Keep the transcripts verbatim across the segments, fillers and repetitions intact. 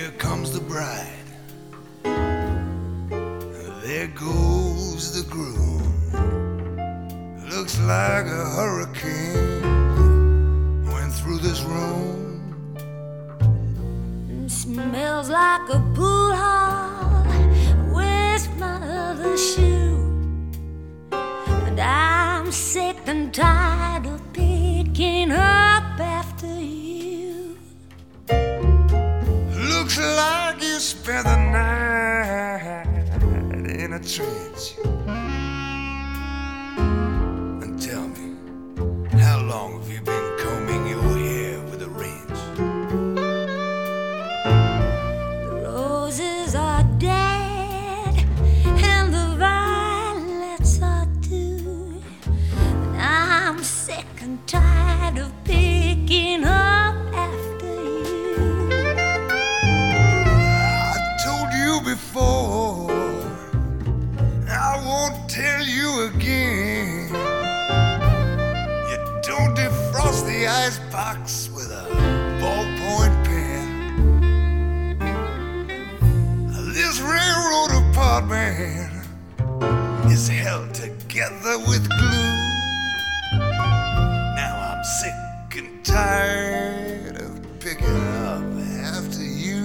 Here comes the bride, there goes the groom. Looks like a hurricane went through this room. Smells like a pool hall. Where's my other shoe? And I'm sick and tired of picking up after you. Looks like you spent the night in a trench. And tell me, how long have you been combing your hair with a wrench? The roses are dead and the violets are too. And I'm sick and tired of picking up after you. I told you before, I won't tell you again. You don't defrost the icebox with a ballpoint pen. This railroad apartment is held together with glue. Now I'm sick and tired of picking up after you.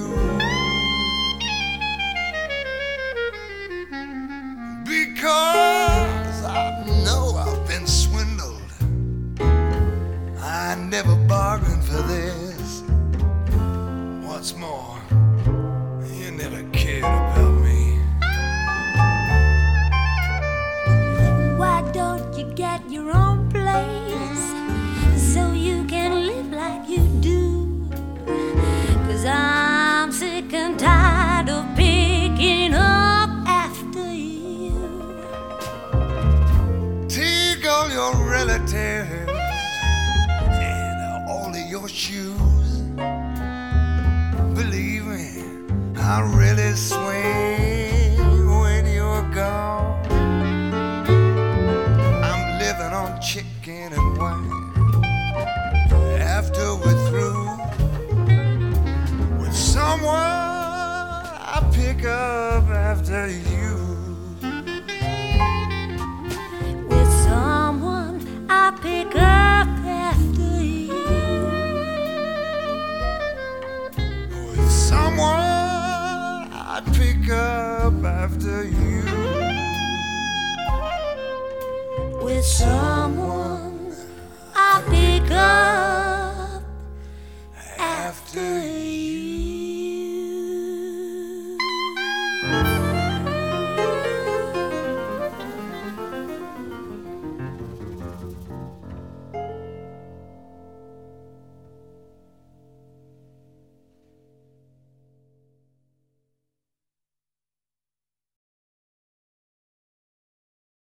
Because I know I've been swindled. I never bargained for this. What's more, you never cared about me. Why don't you get your own place so you can live like you do? 'Cause I'm sick and tired of picking up after you. Take all your relatives and all of your shoes. Believe me, I really swing when you're gone. I'm living on chicken and wine. After we're through with someone, I pick up after you. With someone I pick up after you. With someone, I pick up after you. With someone